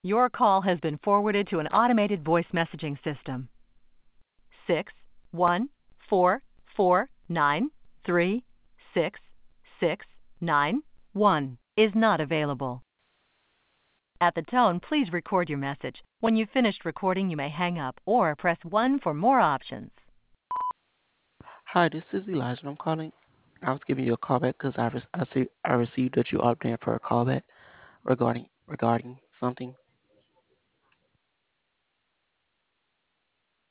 Your call has been forwarded to an automated voice messaging system. 61449366691 is not available. At the tone, please record your message. When you've finished recording, you may hang up or press 1 for more options. Hi, this is Elijah. I'm calling. I was giving you a call back because I received that you opted in for a callback regarding something.